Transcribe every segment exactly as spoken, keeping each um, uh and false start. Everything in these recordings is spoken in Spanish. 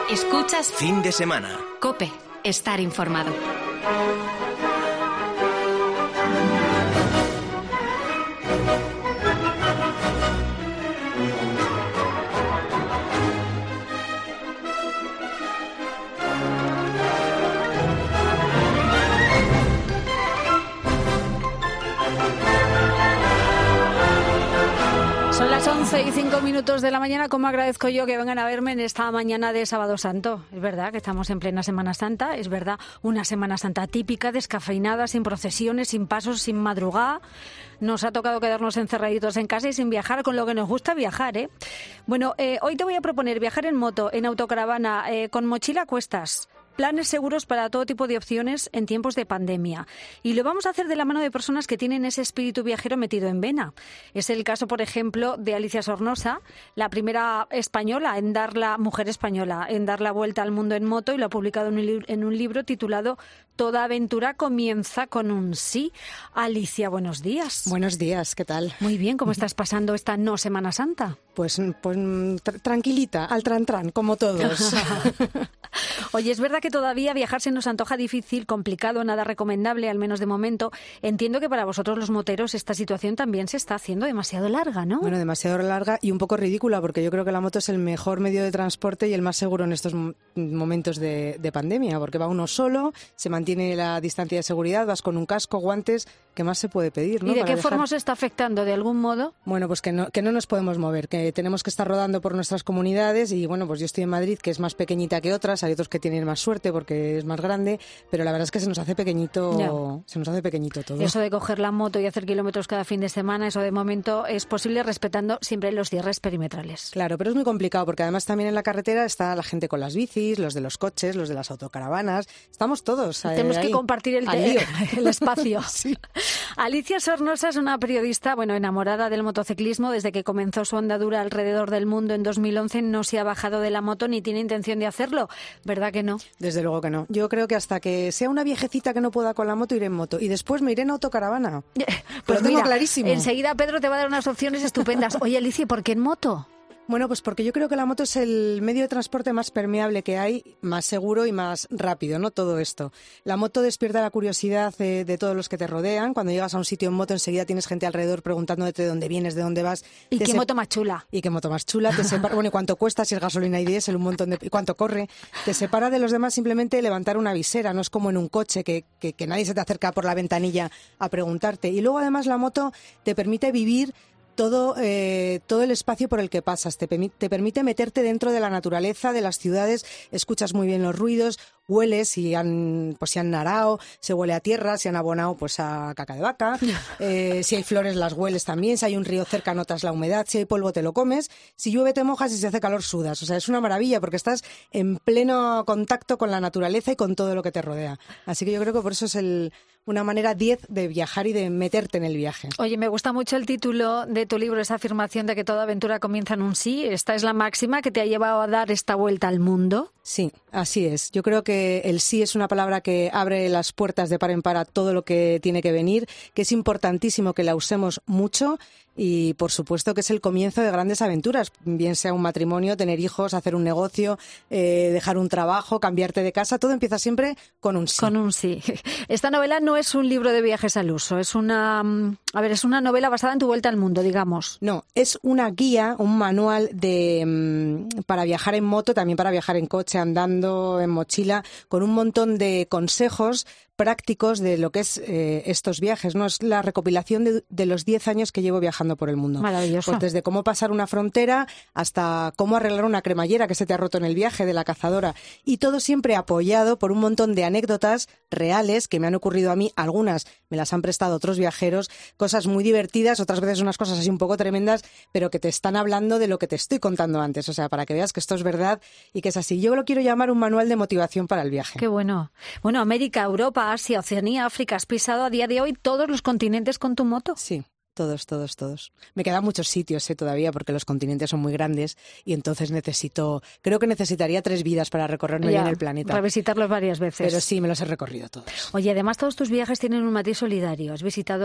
Escuchas Fin de Semana. COPE. Estar informado. Son las once y cinco minutos de la mañana. Como agradezco yo que vengan a verme en esta mañana de Sábado Santo. Es verdad que estamos en plena Semana Santa. Es verdad, una Semana Santa típica, descafeinada, sin procesiones, sin pasos, sin madrugada. Nos ha tocado quedarnos encerraditos en casa y sin viajar, con lo que nos gusta viajar, ¿eh? Bueno, eh, hoy te voy a proponer viajar en moto, en autocaravana, eh, con mochila a cuestas. Planes seguros para todo tipo de opciones en tiempos de pandemia. Y lo vamos a hacer de la mano de personas que tienen ese espíritu viajero metido en vena. Es el caso, por ejemplo, de Alicia Sornosa, la primera española en dar la mujer española en dar la vuelta al mundo en moto, y lo ha publicado en un, li- en un libro titulado Toda aventura comienza con un sí. Alicia, buenos días. Buenos días, ¿qué tal? Muy bien, ¿cómo estás pasando esta no Semana Santa? Pues, pues tr- tranquilita, al tran-tran, como todos. Oye, es verdad que todavía viajar se nos antoja difícil, complicado, nada recomendable, al menos de momento. Entiendo que para vosotros los moteros esta situación también se está haciendo demasiado larga, ¿no? Bueno, demasiado larga y un poco ridícula, porque yo creo que la moto es el mejor medio de transporte y el más seguro en estos m- momentos de, de pandemia, porque va uno solo, se mantiene la distancia de seguridad, vas con un casco, guantes, ¿qué más se puede pedir, ¿no? ¿Y de Para qué dejar... forma os está afectando? ¿De algún modo? Bueno, pues que no, que no nos podemos mover, que tenemos que estar rodando por nuestras comunidades y, bueno, pues yo estoy en Madrid, que es más pequeñita que otras, hay otros que tienen más suerte porque es más grande, pero la verdad es que se nos hace pequeñito, Ya. se nos hace pequeñito todo. Eso de coger la moto y hacer kilómetros cada fin de semana, eso de momento es posible respetando siempre los cierres perimetrales. Claro, pero es muy complicado porque además también en la carretera está la gente con las bicis, los de los coches, los de las autocaravanas, estamos todos eh, Tenemos ahí, que compartir el, al te- lío. el espacio. Sí. Alicia Sornosa es una periodista, bueno, enamorada del motociclismo. Desde que comenzó su andadura alrededor del mundo en dos mil once no se ha bajado de la moto ni tiene intención de hacerlo, ¿verdad que no? Desde luego que no. Yo creo que hasta que sea una viejecita que no pueda con la moto, iré en moto. Y después me iré en autocaravana. Pues Lo tengo mira, clarísimo. enseguida Pedro te va a dar unas opciones estupendas. Oye, Alicia, ¿por qué en moto? Bueno, pues porque yo creo que la moto es el medio de transporte más permeable que hay, más seguro y más rápido, ¿no? Todo esto. La moto despierta la curiosidad de, de todos los que te rodean. Cuando llegas a un sitio en moto, enseguida tienes gente alrededor preguntándote de dónde vienes, de dónde vas. ¿Y Te qué se- moto más chula? Y qué moto más chula, te separa, bueno, y cuánto cuesta, si es gasolina y diésel, un montón de, y cuánto corre, te separa de los demás simplemente levantar una visera, no es como en un coche que, que, que nadie se te acerca por la ventanilla a preguntarte. Y luego además la moto te permite vivir todo, eh, todo el espacio por el que pasas, te, permi- te permite meterte dentro de la naturaleza, de las ciudades, escuchas muy bien los ruidos, hueles si han, pues si han narao, se huele a tierra, si han abonado pues a caca de vaca, eh, si hay flores las hueles también, si hay un río cerca notas la humedad, si hay polvo te lo comes, si llueve te mojas y si hace calor sudas. O sea, es una maravilla porque estás en pleno contacto con la naturaleza y con todo lo que te rodea. Así que yo creo que por eso es el, una manera diez de viajar y de meterte en el viaje. Oye, me gusta mucho el título de tu libro, esa afirmación de que toda aventura comienza en un sí. Esta es la máxima que te ha llevado a dar esta vuelta al mundo. Sí, así es. Yo creo que el sí es una palabra que abre las puertas de par en par a todo lo que tiene que venir, que es importantísimo que la usemos mucho y, por supuesto, que es el comienzo de grandes aventuras, bien sea un matrimonio, tener hijos, hacer un negocio, eh, dejar un trabajo, cambiarte de casa, todo empieza siempre con un sí. Con un sí. Esta novela no es un libro de viajes al uso, es una, a ver, es una novela basada en tu vuelta al mundo, digamos. No, es una guía, un manual de mm, para viajar en moto, también para viajar en coche, andando, en mochila, con un montón de consejos prácticos de lo que es eh, estos viajes, ¿no? Es la recopilación de, de los diez años que llevo viajando por el mundo. Maravilloso. Pues desde cómo pasar una frontera hasta cómo arreglar una cremallera que se te ha roto en el viaje de la cazadora. Y todo siempre apoyado por un montón de anécdotas reales que me han ocurrido a mí. Algunas me las han prestado otros viajeros, cosas muy divertidas, otras veces unas cosas así un poco tremendas, pero que te están hablando de lo que te estoy contando antes. O sea, para que veas que esto es verdad y que es así. Yo lo quiero llamar un manual de motivación para el viaje. Qué bueno. Bueno, América, Europa, Asia, Oceanía, África, has pisado a día de hoy todos los continentes con tu moto. Sí. Todos, todos, todos. Me quedan muchos sitios eh, todavía porque los continentes son muy grandes y entonces necesito, creo que necesitaría tres vidas para recorrerme Ya, bien el planeta. Revisitarlos varias veces. Pero sí, me los he recorrido todos. Oye, además todos tus viajes tienen un matiz solidario. Has visitado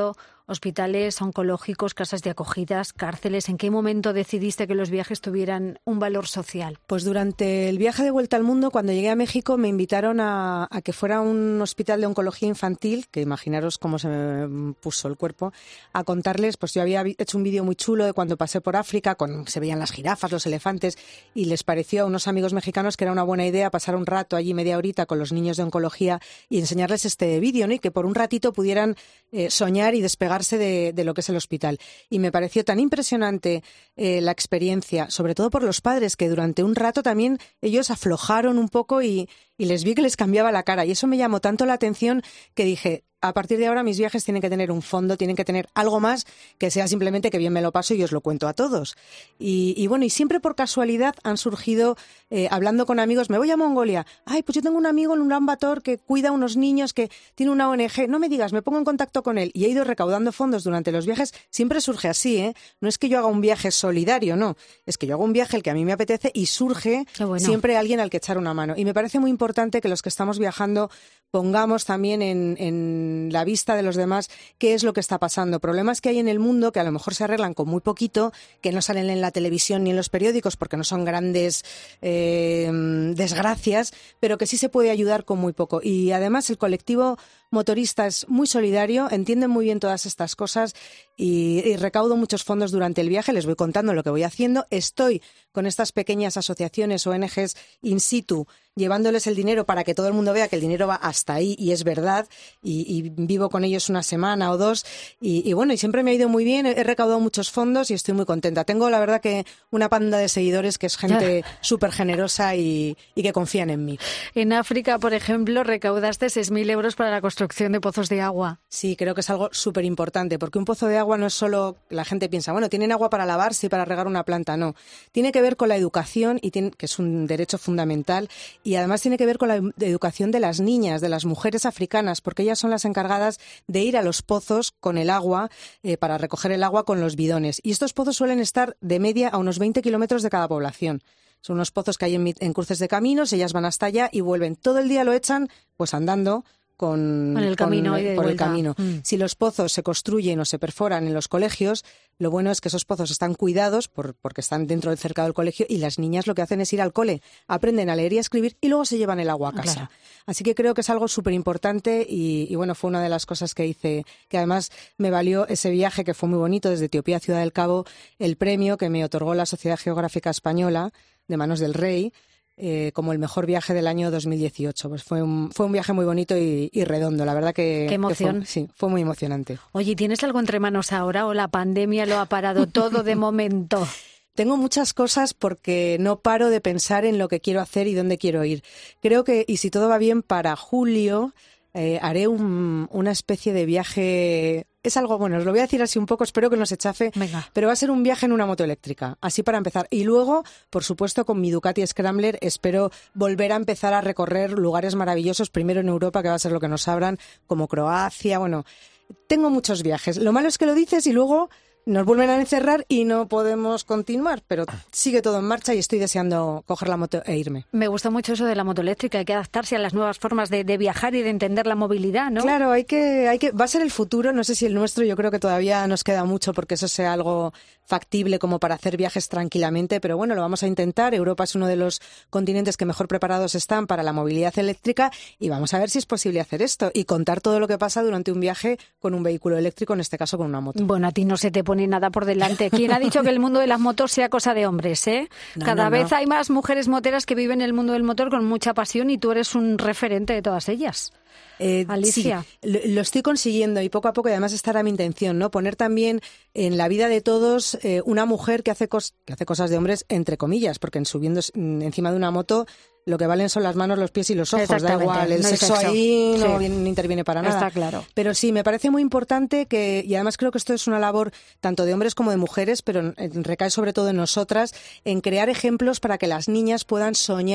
hospitales oncológicos, casas de acogidas, cárceles. ¿En qué momento decidiste que los viajes tuvieran un valor social? Pues durante el viaje de vuelta al mundo, cuando llegué a México, me invitaron a, a que fuera a un hospital de oncología infantil, que imaginaros cómo se me puso el cuerpo, a contarles, pues yo había hecho un vídeo muy chulo de cuando pasé por África, con, se veían las jirafas, los elefantes, y les pareció a unos amigos mexicanos que era una buena idea pasar un rato allí, media horita, con los niños de oncología y enseñarles este vídeo, ¿no? Y que por un ratito pudieran eh, soñar y despegarse de, de lo que es el hospital. Y me pareció tan impresionante eh, la experiencia, sobre todo por los padres, que durante un rato también ellos aflojaron un poco y, y les vi que les cambiaba la cara. Y eso me llamó tanto la atención que dije, a partir de ahora mis viajes tienen que tener un fondo, tienen que tener algo más que sea simplemente que bien me lo paso y os lo cuento a todos. Y, y bueno, y siempre por casualidad han surgido, eh, hablando con amigos, me voy a Mongolia. Ay, pues yo tengo un amigo en Ulan Bator que cuida a unos niños, que tiene una O N G. No me digas, me pongo en contacto con él. Y he ido recaudando fondos durante los viajes. Siempre surge así, ¿eh? No es que yo haga un viaje solidario, no. Es que yo hago un viaje el que a mí me apetece y surge bueno. siempre alguien al que echar una mano. Y me parece muy importante que los que estamos viajando pongamos también en, en la vista de los demás qué es lo que está pasando. Problemas que hay en el mundo que a lo mejor se arreglan con muy poquito, que no salen en la televisión ni en los periódicos porque no son grandes eh, desgracias, pero que sí se puede ayudar con muy poco. Y además el colectivo motorista es muy solidario, entienden muy bien todas estas cosas y, y recaudo muchos fondos durante el viaje, les voy contando lo que voy haciendo. Estoy con estas pequeñas asociaciones, O N Ges in situ, llevándoles el dinero para que todo el mundo vea que el dinero va hasta ahí y es verdad, y, y vivo con ellos una semana o dos y, y bueno, y siempre me ha ido muy bien, he recaudado muchos fondos y estoy muy contenta. Tengo la verdad que una panda de seguidores que es gente súper generosa y, y que confían en mí. En África, por ejemplo, recaudaste seis mil euros para la construcción de pozos de agua. Sí, creo que es algo súper importante, porque un pozo de agua no es solo, la gente piensa, bueno, tienen agua para lavarse y para regar una planta, no. Tiene que ver con la educación, y tiene, que es un derecho fundamental, y además tiene que ver con la educación de las niñas, de las mujeres africanas, porque ellas son las encargadas de ir a los pozos con el agua, eh, para recoger el agua con los bidones. Y estos pozos suelen estar de media a unos veinte kilómetros de cada población. Son unos pozos que hay en, en cruces de caminos, ellas van hasta allá y vuelven. Todo el día lo echan, pues andando, Con, con el camino, con, y de por vuelta. el camino. Mm. Si los pozos se construyen o se perforan en los colegios, lo bueno es que esos pozos están cuidados por, porque están dentro del cercado del colegio y las niñas lo que hacen es ir al cole, aprenden a leer y a escribir y luego se llevan el agua a casa. Claro. Así que creo que es algo súper importante y, y bueno, fue una de las cosas que hice, que además me valió ese viaje que fue muy bonito desde Etiopía a Ciudad del Cabo, el premio que me otorgó la Sociedad Geográfica Española de manos del rey, Eh, como el mejor viaje del año dos mil dieciocho. Pues fue un, fue un viaje muy bonito y, y redondo, la verdad que... Qué emoción. Que fue, sí, fue muy emocionante. Oye, ¿tienes algo entre manos ahora o la pandemia lo ha parado todo de momento? Tengo muchas cosas porque no paro de pensar en lo que quiero hacer y dónde quiero ir. Creo que, y si todo va bien, para julio eh, haré un, una especie de viaje... Es algo, bueno, os lo voy a decir así un poco, espero que no se chafe, Venga. Pero va a ser un viaje en una moto eléctrica, así para empezar. Y luego, por supuesto, con mi Ducati Scrambler espero volver a empezar a recorrer lugares maravillosos, primero en Europa, que va a ser lo que nos abran, como Croacia, bueno, tengo muchos viajes. Lo malo es que lo dices y luego nos vuelven a encerrar y no podemos continuar, pero sigue todo en marcha y estoy deseando coger la moto e irme. Me gusta mucho eso de la moto eléctrica, hay que adaptarse a las nuevas formas de, de viajar y de entender la movilidad, ¿no? Claro, hay que, hay que, va a ser el futuro, no sé si el nuestro, yo creo que todavía nos queda mucho porque eso sea algo factible como para hacer viajes tranquilamente, pero bueno, lo vamos a intentar. Europa es uno de los continentes que mejor preparados están para la movilidad eléctrica y vamos a ver si es posible hacer esto y contar todo lo que pasa durante un viaje con un vehículo eléctrico, en este caso con una moto. Bueno, a ti no se te pone nada por delante. ¿Quién ha dicho que el mundo de las motos sea cosa de hombres, eh? No, Cada no, vez no. hay más mujeres moteras que viven el mundo del motor con mucha pasión y tú eres un referente de todas ellas. Eh, Alicia. Sí, lo, lo estoy consiguiendo y poco a poco, y además esta era mi intención, ¿no? Poner también en la vida de todos eh, una mujer que hace, cos- que hace cosas de hombres, entre comillas, porque en subiendo encima de una moto lo que valen son las manos, los pies y los ojos, da igual, el no hay sexo, sexo. ahí no, Sí. viene- no interviene para nada. Está claro. Pero sí, me parece muy importante que, y además creo que esto es una labor tanto de hombres como de mujeres, pero eh, recae sobre todo en nosotras, en crear ejemplos para que las niñas puedan soñar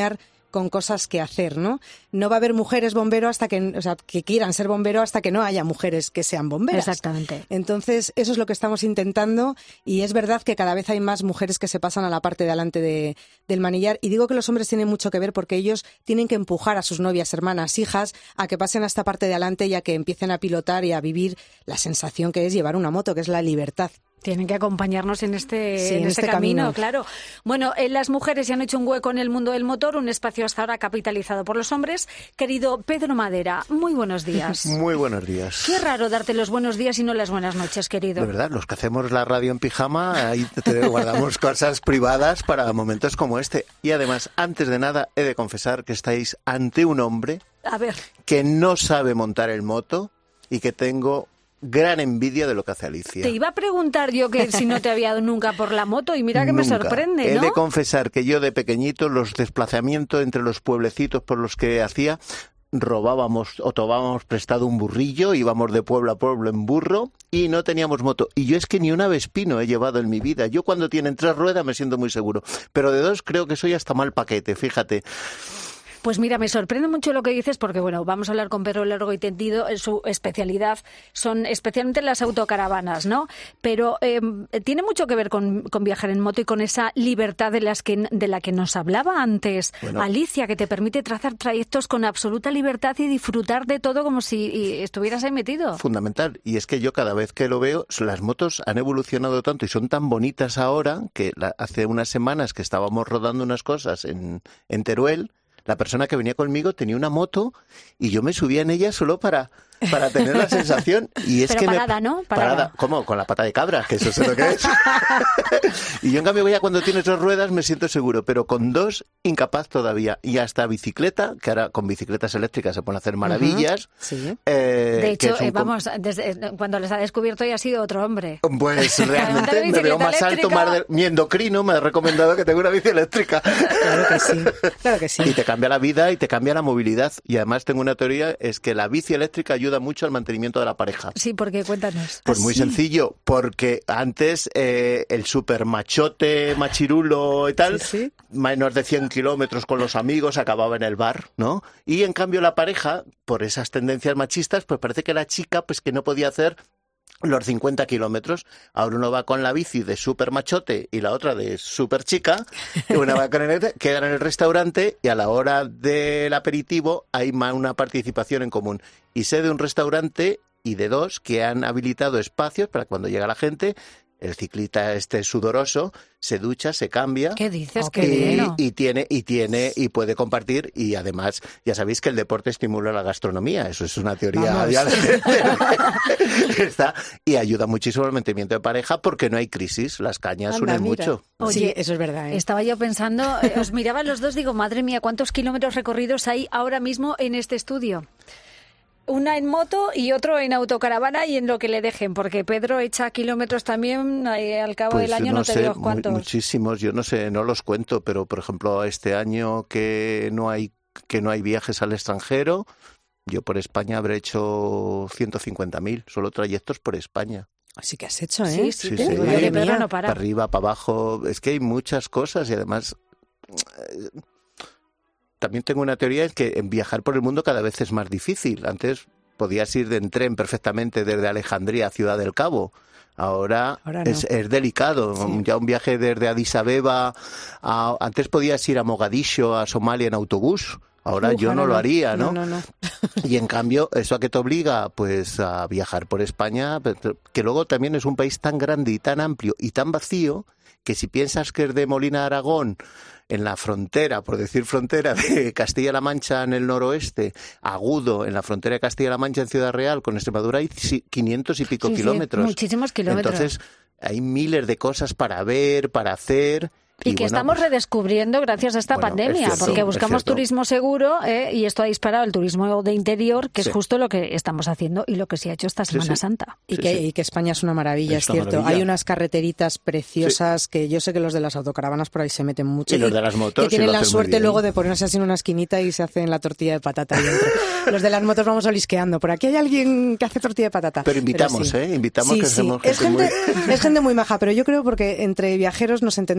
con cosas que hacer, ¿no? No va a haber mujeres bombero hasta que, o sea, que quieran ser bombero hasta que no haya mujeres que sean bomberas. Exactamente. Entonces, eso es lo que estamos intentando y es verdad que cada vez hay más mujeres que se pasan a la parte de delante de, del manillar. Y digo que los hombres tienen mucho que ver porque ellos tienen que empujar a sus novias, hermanas, hijas a que pasen a esta parte de delante y a que empiecen a pilotar y a vivir la sensación que es llevar una moto, que es la libertad. Tienen que acompañarnos en este, sí, en en este, este camino, camino, claro. Bueno, eh, las mujeres ya han hecho un hueco en el mundo del motor, un espacio hasta ahora capitalizado por los hombres. Querido Pedro Madera, muy buenos días. Muy buenos días. Qué raro darte los buenos días y no las buenas noches, querido. De verdad, los que hacemos la radio en pijama, ahí te guardamos cosas privadas para momentos como este. Y además, antes de nada, he de confesar que estáis ante un hombre A ver. que no sabe montar el moto y que tengo gran envidia de lo que hace Alicia. Te iba a preguntar yo que si no te había dado nunca por la moto y mira que Nunca. me sorprende, ¿no? He de confesar que yo de pequeñito los desplazamientos entre los pueblecitos por los que hacía, robábamos o tomábamos prestado un burrillo, íbamos de pueblo a pueblo en burro y no teníamos moto. Y yo es que ni una Vespino he llevado en mi vida. Yo cuando tienen tres ruedas me siento muy seguro, pero de dos creo que soy hasta mal paquete, fíjate. Pues mira, me sorprende mucho lo que dices porque, bueno, vamos a hablar con Pedro largo y tendido. Su especialidad son especialmente las autocaravanas, ¿no? Pero eh, tiene mucho que ver con, con viajar en moto y con esa libertad de, las que, de la que nos hablaba antes Bueno. Alicia, que te permite trazar trayectos con absoluta libertad y disfrutar de todo como si estuvieras ahí metido. Fundamental. Y es que yo cada vez que lo veo, las motos han evolucionado tanto y son tan bonitas ahora que la, hace unas semanas que estábamos rodando unas cosas en, en Teruel, la persona que venía conmigo tenía una moto y yo me subía en ella solo para, para tener la sensación. Y es Pero que parada, me, ¿no? Parada. Parada. ¿Cómo? Con la pata de cabra, que eso sé lo que es. Y yo en cambio ya cuando tienes dos ruedas me siento seguro, pero con dos incapaz todavía. Y hasta bicicleta, que ahora con bicicletas eléctricas se pueden hacer maravillas. Uh-huh. Sí. Eh, De hecho, eh, vamos, desde, cuando les ha descuierto ya ha sido otro hombre. Pues realmente me veo más alto, más de... mi endocrino me ha recomendado que tenga una bici eléctrica. Claro que sí, claro que sí. Y te cambia la vida y te cambia la movilidad. Y además tengo una teoría, es que la bici eléctrica ayuda mucho al mantenimiento de la pareja. Sí, porque cuéntanos. Pues ¿Ah, muy sí? sencillo, porque antes eh, el super machote, machirulo y tal, Sí, sí. menos de cien kilómetros con los amigos, acababa en el bar, ¿no? Y en cambio la pareja, por esas tendencias machistas, pues parece que la chica pues que no podía hacer los cincuenta kilómetros. Ahora uno va con la bici de súper machote y la otra de súper chica, y una va con el, quedan en el restaurante y a la hora del aperitivo hay más una participación en común. Y sé de un restaurante y de dos que han habilitado espacios para cuando llega la gente, el ciclista este sudoroso se ducha, se cambia. ¿Qué dices? y, Qué bueno. y tiene y tiene y puede compartir y además ya sabéis que el deporte estimula la gastronomía, eso es una teoría Vamos. ya está, y ayuda muchísimo al mantenimiento de pareja porque no hay crisis, las cañas Anda, unen mira. mucho. Oye, Sí, eso es verdad, ¿eh? Estaba yo pensando, eh, os miraba los dos, digo, madre mía, ¿cuántos kilómetros recorridos hay ahora mismo en este estudio? Una en moto y otro en autocaravana y en lo que le dejen, porque Pedro echa kilómetros también, eh, al cabo Pues del año no no te sé, digo mu- cuántos. muchísimos, yo no sé, no los cuento, pero por ejemplo este año que no hay que no hay viajes al extranjero, yo por España habré hecho ciento cincuenta mil, solo trayectos por España. Así que has hecho, ¿eh? Sí, sí, Sí, te sí. digo, Madre oye, Pedro mía. no para. Para arriba, para abajo, es que hay muchas cosas y además eh, también tengo una teoría, es que en viajar por el mundo cada vez es más difícil. Antes podías ir en tren perfectamente desde Alejandría a Ciudad del Cabo. Ahora, Ahora no. es, es delicado. Sí. Ya un viaje desde Addis Abeba a... Antes podías ir a Mogadiscio, a Somalia en autobús. Ahora Uf, yo no ahora lo haría, ¿no? No, no, no. Y en cambio, ¿eso a qué te obliga? Pues a viajar por España, que luego también es un país tan grande y tan amplio y tan vacío que si piensas que es de Molina de Aragón, en la frontera, por decir frontera, de Castilla-La Mancha en el noroeste, Agudo en la frontera de Castilla-La Mancha en Ciudad Real, con Extremadura hay quinientos y pico Sí, sí, kilómetros. muchísimos kilómetros. Entonces, hay miles de cosas para ver, para hacer... Y, y que bueno, estamos pues, redescubriendo gracias a esta bueno, pandemia, es cierto, porque es buscamos cierto. turismo seguro eh, y esto ha disparado el turismo de interior, que Sí. es justo lo que estamos haciendo y lo que se ha hecho esta Sí, Semana sí. Santa. Y, Sí, que, sí. y que España es una maravilla, Es es, una cierto. maravilla. Hay unas carreteritas preciosas que yo sé que los de las autocaravanas por ahí se meten mucho. Y los de las motos, que tienen sí lo la hacen muy suerte bien. luego de ponerse así en una esquinita y se hacen la tortilla de patata ahí dentro. Los de las motos vamos olisqueando. Por aquí hay alguien que hace tortilla de patata. Pero invitamos, sí. ¿eh? Invitamos Sí, que sí. somos Es gente gente, muy... es gente muy maja, pero yo creo porque entre viajeros nos entendemos perfectamente.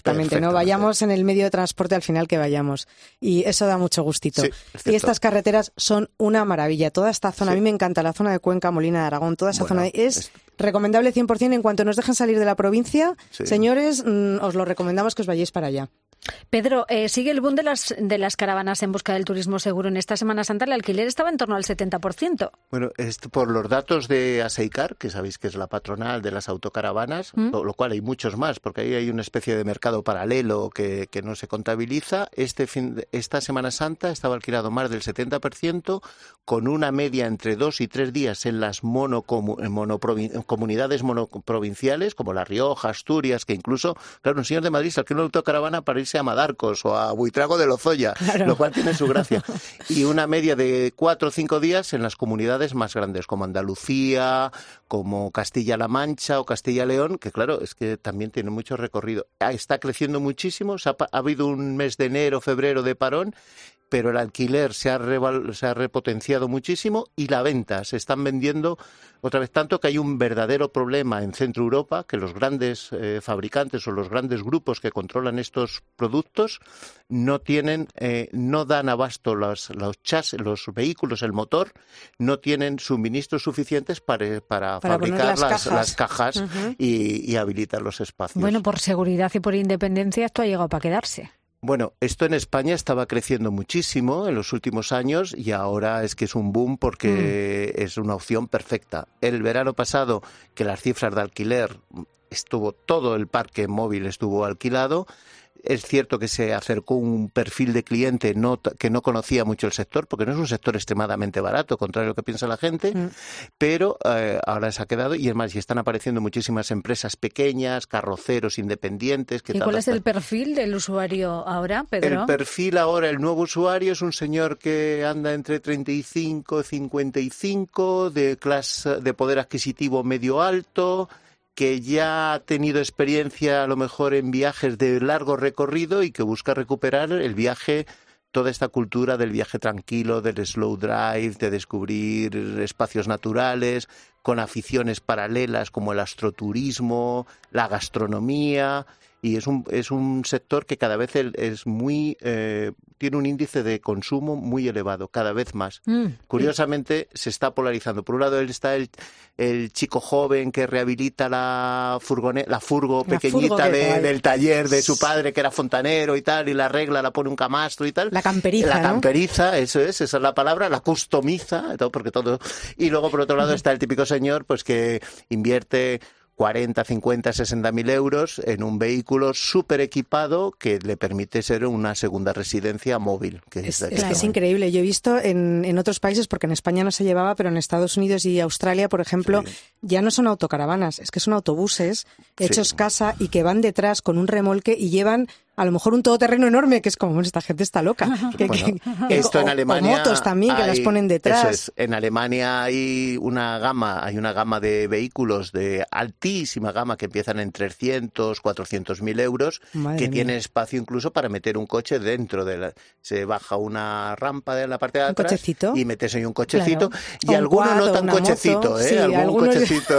perfectamente, ¿no? Vayamos en el medio de transporte al final que vayamos. Y eso da mucho gustito. Sí, y estas carreteras son una maravilla. Toda esta zona, Sí. a mí me encanta, la zona de Cuenca, Molina de Aragón, toda esa Bueno, zona es, es- recomendable cien por ciento. En cuanto nos dejen salir de la provincia, Sí. señores, mm, os lo recomendamos que os vayáis para allá. Pedro, eh, sigue el boom de las, de las caravanas en busca del turismo seguro. En esta Semana Santa el alquiler estaba en torno al setenta por ciento. Bueno, esto por los datos de Aseicar, que sabéis que es la patronal de las autocaravanas, ¿Mm? lo, lo cual hay muchos más, porque ahí hay una especie de mercado paralelo que, que no se contabiliza. Este fin, de- esta Semana Santa estaba alquilado más del setenta por ciento, con una media entre dos y tres días en las monocomu- en monoprovin- comunidades monoprovinciales, como La Rioja, Asturias, que incluso, claro, un señor de Madrid se alquila una autocaravana para irse a Madarcos o a Buitrago de Lozoya, Claro. lo cual tiene su gracia. Y una media de cuatro o cinco días en las comunidades más grandes, como Andalucía, como Castilla-La Mancha o Castilla-León, que claro, es que también tiene mucho recorrido. Ah, Está creciendo muchísimo, se ha, pa- ha habido un mes de enero, febrero de parón, pero el alquiler se ha, reval- se ha repotenciado muchísimo y la venta se están vendiendo otra vez, tanto que hay un verdadero problema en Centro Europa, que los grandes eh, fabricantes o los grandes grupos que controlan estos productos no tienen, eh, no dan abasto los, los chasis, los vehículos, el motor, no tienen suministros suficientes para, para, Para poner fabricar las las, cajas. las cajas Ujú. y, y habilitar los espacios. Bueno, por seguridad y por independencia esto ha llegado para quedarse. Bueno, esto en España estaba creciendo muchísimo en los últimos años y ahora es que es un boom porque Mm. es una opción perfecta. El verano pasado, que las cifras de alquiler estuvo, todo el parque móvil estuvo alquilado. Es cierto que se acercó un perfil de cliente no, que no conocía mucho el sector, porque no es un sector extremadamente barato, contrario a lo que piensa la gente, Mm. pero eh, ahora se ha quedado, y es más, y están apareciendo muchísimas empresas pequeñas, carroceros independientes. Que ¿Y cuál es tardan- el perfil del usuario ahora, Pedro? El perfil ahora, el nuevo usuario es un señor que anda entre treinta y cinco y cincuenta y cinco, de clase, de poder adquisitivo medio alto, que ya ha tenido experiencia a lo mejor en viajes de largo recorrido y que busca recuperar el viaje, toda esta cultura del viaje tranquilo, del slow drive, de descubrir espacios naturales, con aficiones paralelas como el astroturismo, la gastronomía. Y es un, es un sector que cada vez el- es muy eh, tiene un índice de consumo muy elevado, cada vez más. Mm. Curiosamente, se está polarizando. Por un lado está el, el chico joven que rehabilita la furgone, la furgo La pequeñita furgo que de- hay. del taller de su padre, que era fontanero y tal, y la arregla, la pone un camastro y tal. La camperiza, La ¿no? camperiza, eso es, esa es la palabra, la customiza, todo, porque todo. Y luego, por otro lado, está el típico señor pues que invierte cuarenta, cincuenta, sesenta mil euros en un vehículo súper equipado que le permite ser una segunda residencia móvil. Que Es, es, es que es increíble. Yo he visto en, en otros países, porque en España no se llevaba, pero en Estados Unidos y Australia, por ejemplo, Sí. ya no son autocaravanas, es que son autobuses hechos Sí. casa y que van detrás con un remolque y llevan a lo mejor un todoterreno enorme, que es como, bueno, esta gente está loca. Que- Bueno, que- que- esto en o- Alemania o motos también, que las hay- ponen detrás. Eso es. En Alemania hay una gama, hay una gama de vehículos de altísima gama que empiezan en trescientos, cuatrocientos mil euros, Madre que mía. tienen espacio incluso para meter un coche dentro de la... Se baja una rampa de la parte de ¿Un atrás cochecito? y metes ahí un cochecito. Claro. Y O un alguno quad no o tan una cochecito, moto. ¿eh? Sí, Algún algunos- cochecito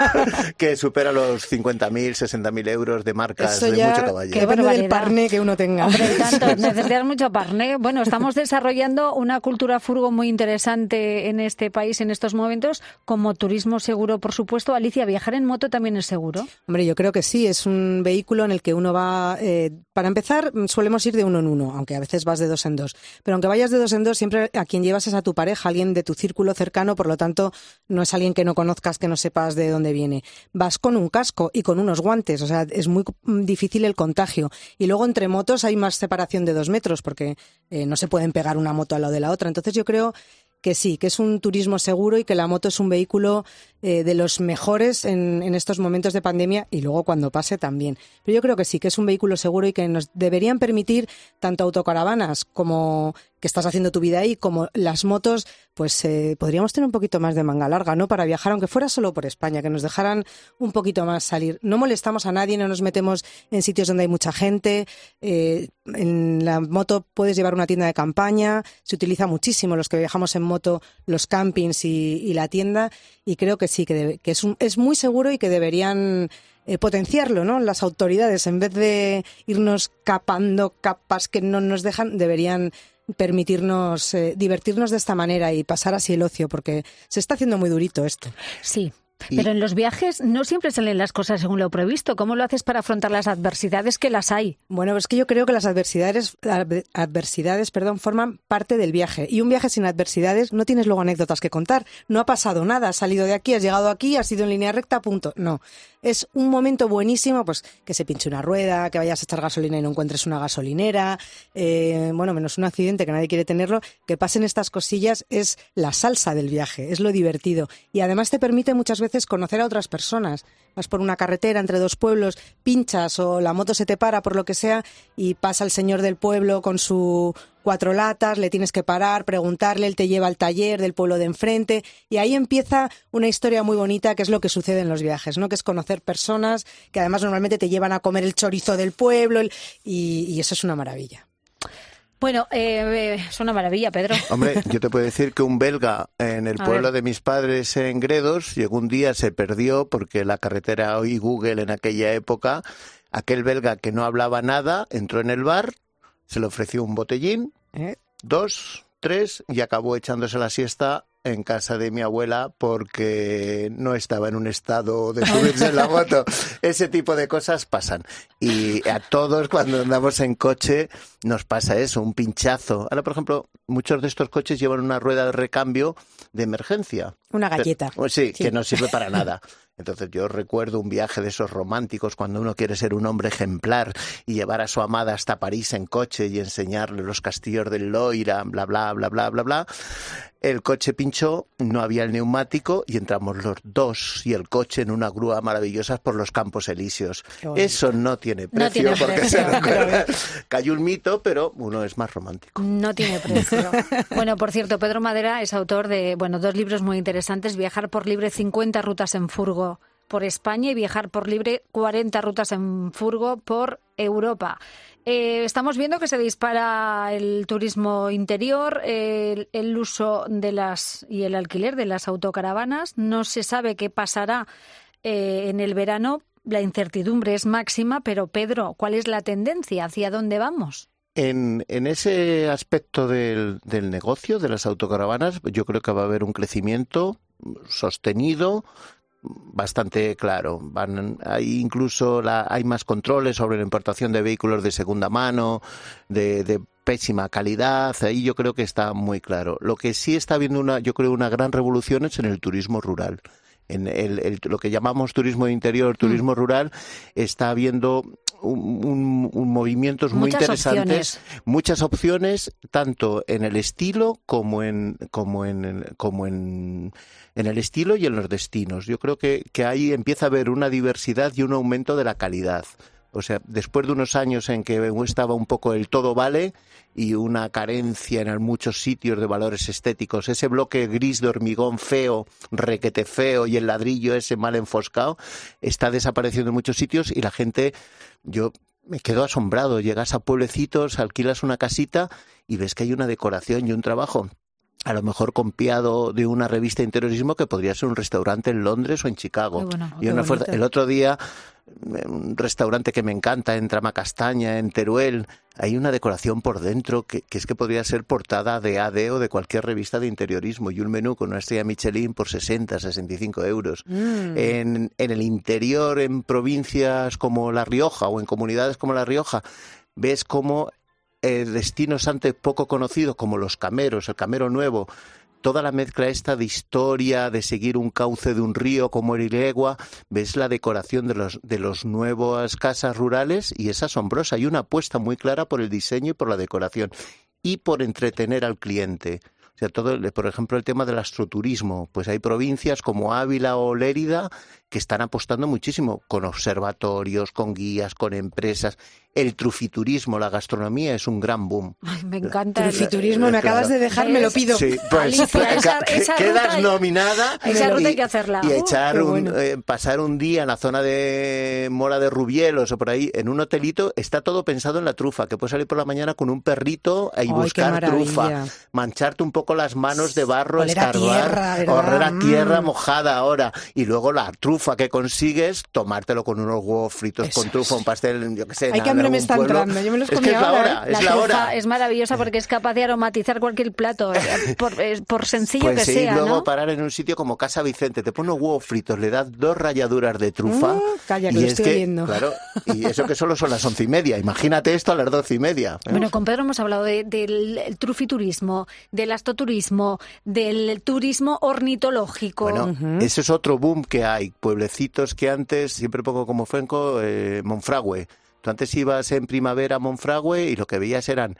que supera los cincuenta mil, sesenta mil euros de marcas Eso de ya mucho caballo. Qué depende del barbaridad. parné que uno tenga. Hombre, tanto, necesitas mucho parné. Bueno, estamos desarrollando una cultura furgo muy interesante en este país en estos momentos, como turismo seguro, por supuesto. Alicia, ¿viajar en moto también es seguro? Hombre, yo creo que sí, es un vehículo en el que uno va, eh, para empezar, solemos ir de uno en uno, aunque a veces vas de dos en dos, pero aunque vayas de dos en dos, siempre a quien llevas es a tu pareja, alguien de tu círculo cercano, por lo tanto, no es alguien que no conozcas, que no sepas de dónde viene. Vas con un casco y con unos guantes, o sea, es muy difícil el contagio. Y luego entre motos hay más separación de dos metros, porque eh, no se pueden pegar una moto al lado de la otra. Entonces yo creo que sí, que es un turismo seguro y que la moto es un vehículo eh, de los mejores en, en estos momentos de pandemia y luego cuando pase también. Pero yo creo que sí, que es un vehículo seguro y que nos deberían permitir tanto autocaravanas como que estás haciendo tu vida ahí, como las motos, pues eh, podríamos tener un poquito más de manga larga, ¿no? Para viajar, aunque fuera solo por España, que nos dejaran un poquito más salir. No molestamos a nadie, no nos metemos en sitios donde hay mucha gente. Eh, en la moto puedes llevar una tienda de campaña, se utiliza muchísimo los que viajamos en moto, los campings y, y la tienda, y creo que sí, que, debe, que es, un, es muy seguro y que deberían eh, potenciarlo, ¿no? Las autoridades, en vez de irnos capando capas que no nos dejan, deberían permitirnos eh, divertirnos de esta manera y pasar así el ocio, porque se está haciendo muy durito esto. Sí. Pero en los viajes no siempre salen las cosas según lo previsto. ¿Cómo lo haces para afrontar las adversidades que las hay? Bueno, es que yo creo que las adversidades, adversidades perdón, forman parte del viaje. Y un viaje sin adversidades no tienes luego anécdotas que contar. No ha pasado nada, has salido de aquí, has llegado aquí, has ido en línea recta, punto. No. Es un momento buenísimo, pues que se pinche una rueda, que vayas a echar gasolina y no encuentres una gasolinera, eh, bueno, menos un accidente que nadie quiere tenerlo, que pasen estas cosillas es la salsa del viaje, es lo divertido. Y además te permite muchas veces conocer a otras personas. Vas por una carretera entre dos pueblos, pinchas o la moto se te para por lo que sea y pasa el señor del pueblo con su cuatro latas, le tienes que parar, preguntarle, él te lleva al taller del pueblo de enfrente y ahí empieza una historia muy bonita que es lo que sucede en los viajes, ¿no? Que es conocer personas que además normalmente te llevan a comer el chorizo del pueblo el, y, y eso es una maravilla. Bueno, eh, es una maravilla, Pedro. Hombre, yo te puedo decir que un belga en el A pueblo ver. de mis padres en Gredos llegó un día, se perdió porque la carretera hoy Google en aquella época, aquel belga que no hablaba nada entró en el bar, se le ofreció un botellín, ¿Eh? dos, tres y acabó echándose la siesta en casa de mi abuela porque no estaba en un estado de subirse en la moto. Ese tipo de cosas pasan. Y a todos cuando andamos en coche nos pasa eso, un pinchazo. Ahora, por ejemplo, muchos de estos coches llevan una rueda de recambio de emergencia. Una galleta. Pero, sí, Sí. que no sirve para nada. Entonces yo recuerdo un viaje de esos románticos cuando uno quiere ser un hombre ejemplar y llevar a su amada hasta París en coche y enseñarle los castillos del Loira, bla, bla, bla, bla, bla, bla. El coche pinchó, no había el neumático y entramos los dos y el coche en una grúa maravillosa por los Campos Elíseos. Eso no tiene precio No tiene porque precio, se recuerda. Cayó un mito, pero uno es más romántico. No tiene precio. Bueno, por cierto, Pedro Madera es autor de bueno dos libros muy interesantes, Viajar por libre, cincuenta rutas en furgo por España y Viajar por libre, cuarenta rutas en furgo por Europa. Eh, estamos viendo que se dispara el turismo interior, eh, el, el uso de las y el alquiler de las autocaravanas. No se sabe qué pasará eh, en el verano. La incertidumbre es máxima, pero Pedro, ¿cuál es la tendencia? ¿Hacia dónde vamos? En, en ese aspecto del, del negocio, de las autocaravanas, yo creo que va a haber un crecimiento sostenido, bastante claro. Van, hay incluso la, hay más controles sobre la importación de vehículos de segunda mano, de, de pésima calidad. Ahí yo creo que está muy claro. Lo que sí está habiendo una, yo creo, una gran revolución es en el turismo rural. En el, el, lo que llamamos turismo de interior, turismo mm. rural, está habiendo un, un, un movimientos muy muchas interesantes, opciones. muchas opciones, tanto en el estilo como en como en como en, en el estilo y en los destinos. Yo creo que, que ahí empieza a haber una diversidad y un aumento de la calidad. O sea, después de unos años en que estaba un poco el todo vale y una carencia en muchos sitios de valores estéticos, ese bloque gris de hormigón feo, requete feo y el ladrillo ese mal enfoscado, está desapareciendo en muchos sitios y la gente, yo me quedo asombrado, llegas a pueblecitos, alquilas una casita y ves que hay una decoración y un trabajo, a lo mejor copiado de una revista de interiorismo que podría ser un restaurante en Londres o en Chicago. Bueno, y una fuerza, el otro día, un restaurante que me encanta en Tramacastaña, en Teruel, hay una decoración por dentro que, que es que podría ser portada de A D o de cualquier revista de interiorismo y un menú con una estrella Michelin por sesenta, sesenta y cinco euros. Mm. En, en el interior, en provincias como La Rioja o en comunidades como La Rioja, ves cómo Eh, destinos antes poco conocidos como los Cameros, el Camero Nuevo, toda la mezcla esta de historia, de seguir un cauce de un río como el Ilegua, ves la decoración de los de los nuevas casas rurales y es asombrosa. Hay una apuesta muy clara por el diseño y por la decoración y por entretener al cliente. O sea, todo, por ejemplo, el tema del astroturismo, pues hay provincias como Ávila o Lérida que están apostando muchísimo con observatorios, con guías, con empresas. el trufiturismo, la gastronomía es un gran boom. Ay, me encanta. Trufiturismo, el, me acabas claro. de dejar, me lo pido. Sí, pues Alicia, esa, esa quedas ruta, nominada esa ruta y, hay que hacerla. y echar Uh, un, bueno. eh, pasar un día en la zona de Mora de Rubielos o por ahí, en un hotelito, está todo pensado en la trufa, que puedes salir por la mañana con un perrito y Ay, buscar trufa, mancharte un poco las manos de barro, Oler a tierra, escarbar, ¿verdad? oler a Mm. tierra mojada ahora, y luego la trufa que consigues, tomártelo con unos huevos fritos Eso con trufa, es. un pastel, yo qué sé, Ay, en qué hambre me algún está pueblo. entrando, yo me los Es que comía es la ahora, hora, ¿eh? es la trufa hora. es maravillosa porque es capaz de aromatizar cualquier plato, eh, por, eh, por sencillo Pues que sí, sea, luego ¿no? parar en un sitio como Casa Vicente, te pone huevos fritos, le das dos ralladuras de trufa. Mm, calla, que y lo es estoy que, oliendo. claro, y eso que solo son las once y media. Imagínate esto a las doce y media. ¿eh? Bueno, con Pedro hemos hablado de- del el trufiturismo, del astroturismo, del turismo ornitológico. Bueno, ese es otro boom que hay. Pueblecitos que antes, siempre pongo como Fuenco, eh, Monfragüe. Tú antes ibas en primavera a Monfragüe y lo que veías eran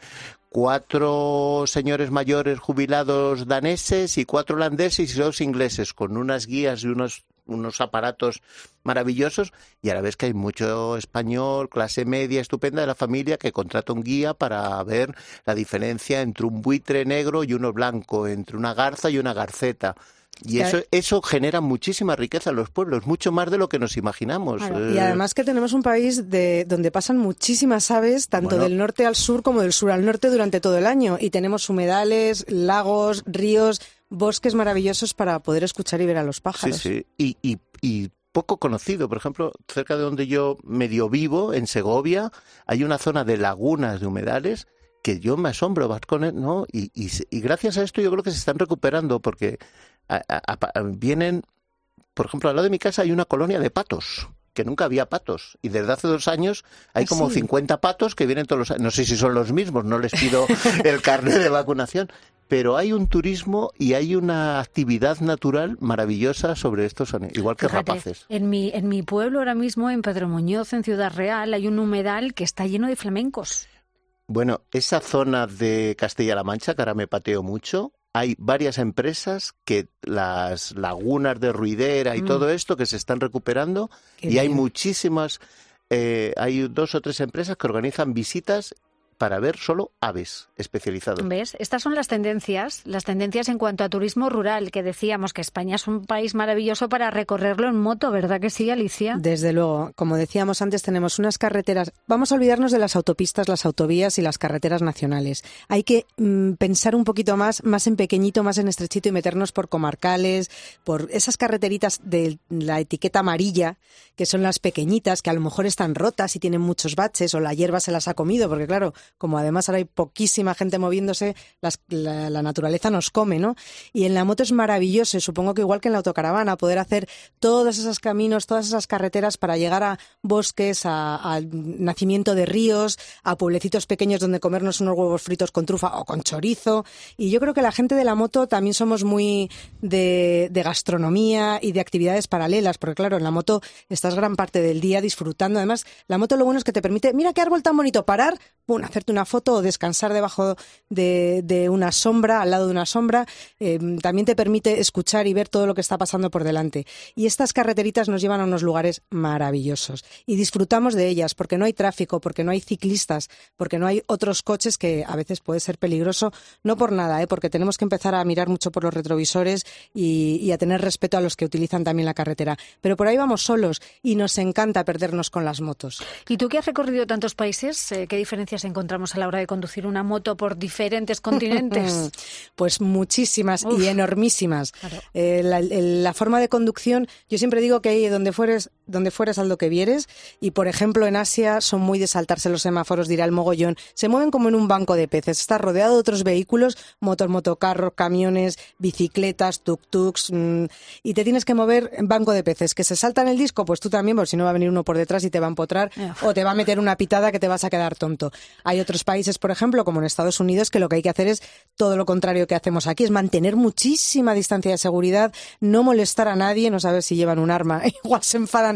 cuatro señores mayores jubilados daneses y cuatro holandeses y dos ingleses con unas guías y unos, unos aparatos maravillosos, y ahora ves que hay mucho español, clase media estupenda de la familia que contrata un guía para ver la diferencia entre un buitre negro y uno blanco, entre una garza y una garceta. Y eso, eso genera muchísima riqueza en los pueblos, mucho más de lo que nos imaginamos. Claro, Eh, y además que tenemos un país de donde pasan muchísimas aves, tanto Bueno. del norte al sur como del sur al norte durante todo el año. Y tenemos humedales, lagos, ríos, bosques maravillosos para poder escuchar y ver a los sí, pájaros. sí. Y, y, y poco conocido, por ejemplo, cerca de donde yo medio vivo, en Segovia, hay una zona de lagunas, de humedales, que yo me asombro, vas con él, ¿no? Y, y, y gracias a esto yo creo que se están recuperando, porque a, a, a, vienen, por ejemplo, al lado de mi casa hay una colonia de patos, que nunca había patos, y desde hace dos años hay ¿Ah, como sí? cincuenta patos que vienen todos los años. No sé si son los mismos, no les pido el carnet de vacunación, pero hay un turismo y hay una actividad natural maravillosa sobre estos animales, igual que Fíjate, rapaces. En mi, en mi pueblo ahora mismo, en Pedro Muñoz, en Ciudad Real, hay un humedal que está lleno de flamencos. Bueno, esa zona de Castilla-La Mancha, que ahora me pateo mucho, hay varias empresas que las lagunas de Ruidera y Mm. todo esto que se están recuperando, Qué y hay bien. muchísimas, eh, hay dos o tres empresas que organizan visitas para ver solo aves especializados. ¿Ves? Estas son las tendencias, las tendencias en cuanto a turismo rural, que decíamos que España es un país maravilloso para recorrerlo en moto, ¿verdad que sí, Alicia? Desde luego, como decíamos antes, tenemos unas carreteras. Vamos a olvidarnos de las autopistas, las autovías y las carreteras nacionales. Hay que mm, pensar un poquito más, más en pequeñito, más en estrechito y meternos por comarcales, por esas carreteritas de la etiqueta amarilla, que son las pequeñitas, que a lo mejor están rotas y tienen muchos baches o la hierba se las ha comido, porque claro, como además ahora hay poquísima gente moviéndose, las, la, la naturaleza nos come, ¿no? Y en la moto es maravilloso, y supongo que igual que en la autocaravana, poder hacer todos esos caminos, todas esas carreteras para llegar a bosques, a, a nacimiento de ríos, a pueblecitos pequeños donde comernos unos huevos fritos con trufa o con chorizo. Y yo creo que la gente de la moto también somos muy de, de gastronomía y de actividades paralelas, porque claro, en la moto estás gran parte del día disfrutando. Además, la moto lo bueno es que te permite, mira qué árbol tan bonito, parar, pum, hacerte una foto o descansar debajo de, de una sombra, al lado de una sombra. Eh, también te permite escuchar y ver todo lo que está pasando por delante. Y estas carreteritas nos llevan a unos lugares maravillosos. Y disfrutamos de ellas porque no hay tráfico, porque no hay ciclistas, porque no hay otros coches, que a veces puede ser peligroso. No por nada, ¿eh? Porque tenemos que empezar a mirar mucho por los retrovisores y, y a tener respeto a los que utilizan también la carretera. Pero por ahí vamos solos y nos encanta perdernos con las motos. ¿Y tú que has recorrido tantos países, eh, qué diferencias encontramos a la hora de conducir una moto por diferentes continentes? Pues muchísimas Uf. y enormísimas. Claro. Eh, la, el- la forma de conducción, yo siempre digo que ahí donde fueres, donde fueres haz lo que vieres, y por ejemplo en Asia son muy de saltarse los semáforos, de ir al mogollón, se mueven como en un banco de peces, está rodeado de otros vehículos, motos, motocarros, camiones, bicicletas, tuk-tuks, mmm, y te tienes que mover en banco de peces, que se saltan el disco, pues tú también, porque si no va a venir uno por detrás y te va a empotrar, Uf. o te va a meter una pitada que te vas a quedar tonto. Hay otros países, por ejemplo, como en Estados Unidos, que lo que hay que hacer es todo lo contrario que hacemos aquí, es mantener muchísima distancia de seguridad, no molestar a nadie, no saber si llevan un arma, igual se enfadan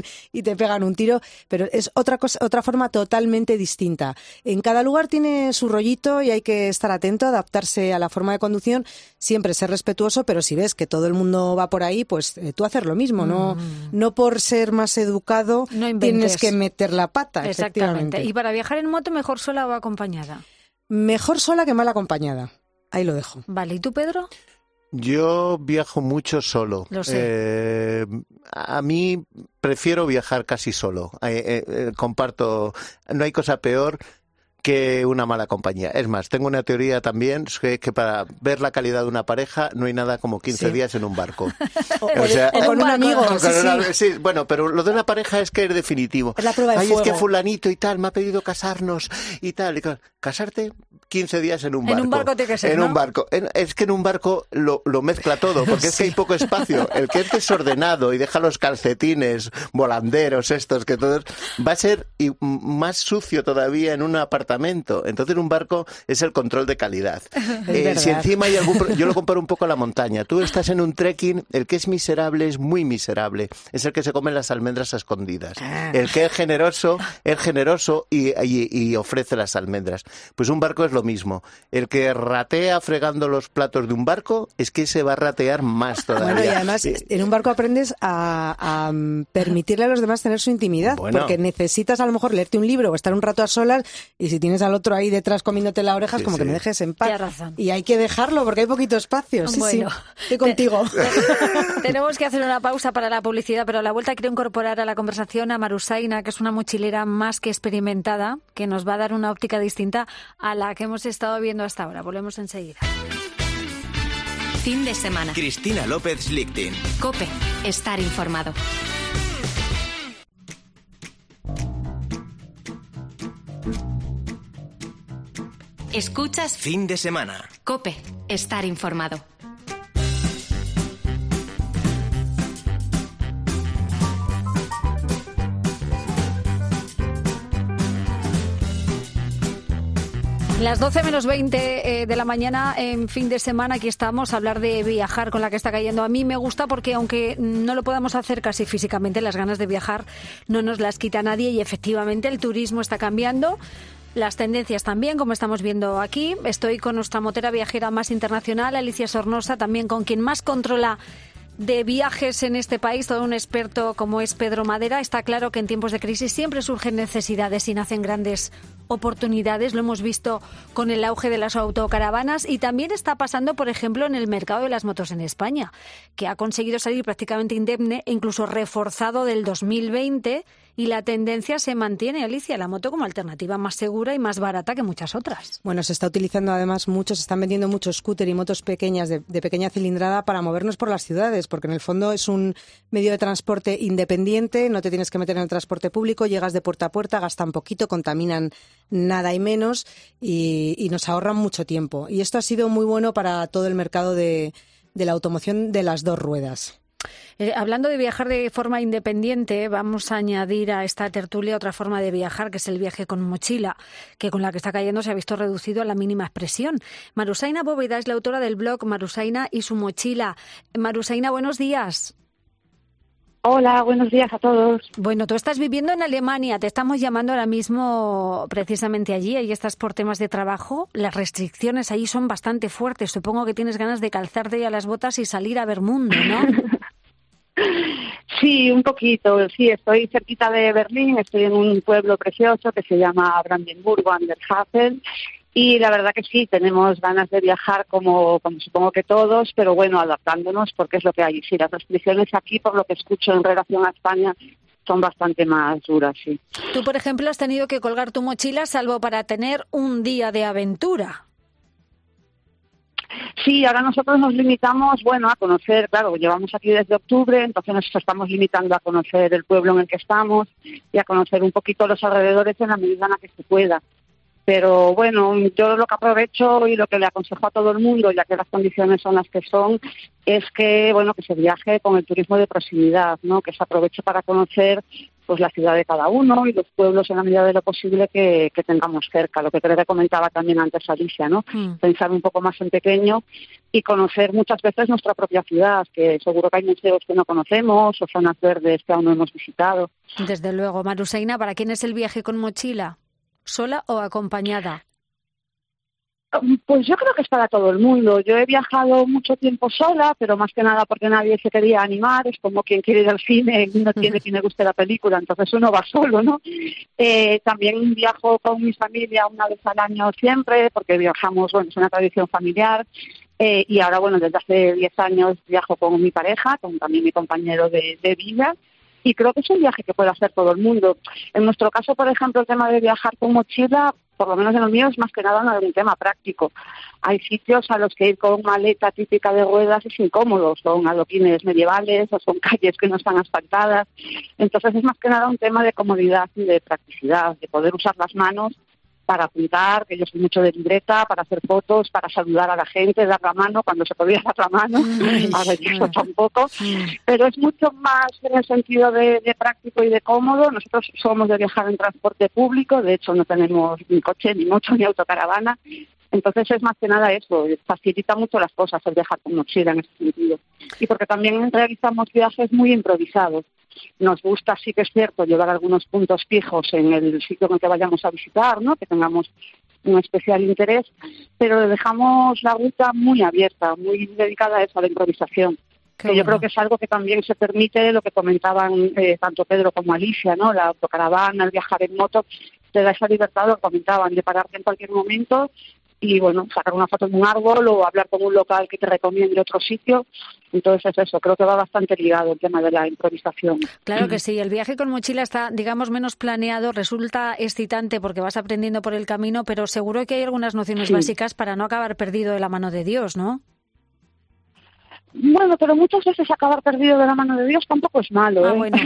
paran y te pegan un tiro, pero es otra cosa, otra forma totalmente distinta. En cada lugar tiene su rollito y hay que estar atento, adaptarse a la forma de conducción, siempre ser respetuoso, pero si ves que todo el mundo va por ahí, pues eh, tú hacer lo mismo, mm. no, no por ser más educado no tienes que meter la pata. Exactamente. Y para viajar en moto, ¿mejor sola o acompañada? Mejor sola que mal acompañada. Ahí lo dejo. Vale, ¿y tú, Pedro? Yo viajo mucho solo. Lo sé. Eh, a mí prefiero viajar casi solo. Eh, eh, comparto, no hay cosa peor que una mala compañía. Es más, tengo una teoría también, que, que para ver la calidad de una pareja no hay nada como quince sí. días en un barco. o, o, sea, o con un amigo. Sí, sí, una, sí. sí, bueno, pero lo de una pareja es que es definitivo. Es la prueba de Ay, fuego. es que fulanito y tal me ha pedido casarnos y tal. Y casarte quince días en un barco. En un barco tiene que ser, En ¿no? un barco. En, es que en un barco lo, lo mezcla todo, porque sí. es que hay poco espacio. El que es desordenado y deja los calcetines, volanderos estos, que todos, va a ser y, más sucio todavía en un apartamento. Entonces en un barco es el control de calidad. Eh, si encima hay algún... Yo lo comparo un poco a la montaña. Tú estás en un trekking, el que es miserable es muy miserable. Es el que se come las almendras a escondidas. El que es generoso, es generoso y, y, y ofrece las almendras. Pues un barco es lo mismo. El que ratea fregando los platos de un barco es que se va a ratear más todavía. Bueno, y además en un barco aprendes a, a permitirle a los demás tener su intimidad, bueno. porque necesitas a lo mejor leerte un libro o estar un rato a solas, y si tienes al otro ahí detrás comiéndote la oreja, es sí, como sí. que me dejes en paz. Tienes razón. Y hay que dejarlo porque hay poquito espacio. Sí, bueno, sí. Estoy contigo. Te, tenemos que hacer una pausa para la publicidad, pero a la vuelta quiero incorporar a la conversación a Marusaina, que es una mochilera más que experimentada, que nos va a dar una óptica distinta a la que hemos estado viendo hasta ahora. Volvemos enseguida. Fin de semana. Cristina López Lichting. COPE. Estar informado. Escuchas Fin de semana. COPE. Estar informado. Las doce menos veinte eh, de la mañana en fin de semana, aquí estamos a hablar de viajar con la que está cayendo. A mí me gusta porque aunque no lo podamos hacer casi físicamente, las ganas de viajar no nos las quita nadie y efectivamente el turismo está cambiando. Las tendencias también, como estamos viendo aquí. Estoy con nuestra motera viajera más internacional, Alicia Sornosa, también con quien más controla de viajes en este país, todo un experto como es Pedro Madera. Está claro que en tiempos de crisis siempre surgen necesidades y nacen grandes oportunidades. Lo hemos visto con el auge de las autocaravanas y también está pasando, por ejemplo, en el mercado de las motos en España, que ha conseguido salir prácticamente indemne e incluso reforzado del dos mil veinte, y la tendencia se mantiene, Alicia, la moto como alternativa más segura y más barata que muchas otras. Bueno, se está utilizando además mucho, se están vendiendo muchos scooter y motos pequeñas de, de pequeña cilindrada para movernos por las ciudades, porque en el fondo es un medio de transporte independiente, no te tienes que meter en el transporte público, llegas de puerta a puerta, gastan poquito, contaminan nada y menos y, y nos ahorran mucho tiempo. Y esto ha sido muy bueno para todo el mercado de, de la automoción de las dos ruedas. Eh, hablando de viajar de forma independiente, vamos a añadir a esta tertulia otra forma de viajar, que es el viaje con mochila, que con la que está cayendo se ha visto reducido a la mínima expresión. Marusaina Bóveda es la autora del blog Marusaina y su mochila. Marusaina, buenos días. Hola, buenos días a todos. Bueno, tú estás viviendo en Alemania, te estamos llamando ahora mismo precisamente allí, ahí estás por temas de trabajo. Las restricciones allí son bastante fuertes, supongo que tienes ganas de calzarte ya las botas y salir a ver mundo, ¿no? Sí, un poquito, sí, estoy cerquita de Berlín, estoy en un pueblo precioso que se llama Brandenburgo an der Havel. Y la verdad que sí, tenemos ganas de viajar como, como supongo que todos, pero bueno, adaptándonos porque es lo que hay. Sí, las restricciones aquí, por lo que escucho en relación a España, son bastante más duras, sí. Tú, por ejemplo, has tenido que colgar tu mochila salvo para tener un día de aventura. Sí, ahora nosotros nos limitamos, bueno, a conocer, claro, llevamos aquí desde octubre, entonces nos estamos limitando a conocer el pueblo en el que estamos y a conocer un poquito los alrededores en la medida en la que se pueda. Pero bueno, yo lo que aprovecho y lo que le aconsejo a todo el mundo, ya que las condiciones son las que son, es que bueno que se viaje con el turismo de proximidad, ¿no? Que se aproveche para conocer pues la ciudad de cada uno y los pueblos en la medida de lo posible que, que tengamos cerca. Lo que creo que comentaba también antes Alicia, ¿no? Mm. Pensar un poco más en pequeño y conocer muchas veces nuestra propia ciudad, que seguro que hay museos que no conocemos o zonas verdes que aún no hemos visitado. Desde luego. Maruseina, ¿para quién es el viaje con mochila? ¿Sola o acompañada? Pues yo creo que es para todo el mundo. Yo he viajado mucho tiempo sola, pero más que nada porque nadie se quería animar. Es como quien quiere ir al cine y no tiene quien le guste la película, entonces uno va solo, ¿no? Eh, también viajo con mi familia una vez al año siempre, porque viajamos, bueno, es una tradición familiar. Eh, y ahora, bueno, desde hace diez años viajo con mi pareja, con también mi compañero de, de vida. Y creo que es un viaje que puede hacer todo el mundo. En nuestro caso, por ejemplo, el tema de viajar con mochila, por lo menos en el mío, es más que nada un tema práctico. Hay sitios a los que ir con maleta típica de ruedas es incómodo, son adoquines medievales o son calles que no están asfaltadas. Entonces es más que nada un tema de comodidad y de practicidad, de poder usar las manos para apuntar, que yo soy mucho de libreta, para hacer fotos, para saludar a la gente, dar la mano cuando se podía dar la mano, a ver, eso tampoco, pero es mucho más en el sentido de, de práctico y de cómodo. Nosotros somos de viajar en transporte público, de hecho no tenemos ni coche, ni moto, ni autocaravana, entonces es más que nada eso, facilita mucho las cosas el viajar con mochila en ese sentido. Y porque también realizamos viajes muy improvisados. Nos gusta, sí que es cierto, llevar algunos puntos fijos en el sitio en el que vayamos a visitar, ¿no? Que tengamos un especial interés, pero dejamos la ruta muy abierta, muy dedicada a eso, a la improvisación. Qué que bueno. Yo creo que es algo que también se permite, lo que comentaban eh, tanto Pedro como Alicia, ¿no? La autocaravana, el viajar en moto, te da esa libertad, lo comentaban, de pararte en cualquier momento y, bueno, sacar una foto en un árbol o hablar con un local que te recomiende otro sitio. Entonces es eso, creo que va bastante ligado el tema de la improvisación. Claro que sí, el viaje con mochila está, digamos, menos planeado, resulta excitante porque vas aprendiendo por el camino, pero seguro que hay algunas nociones sí. básicas para no acabar perdido de la mano de Dios, ¿no? Bueno, pero muchas veces acabar perdido de la mano de Dios tampoco es malo. Ah, ¿eh? bueno,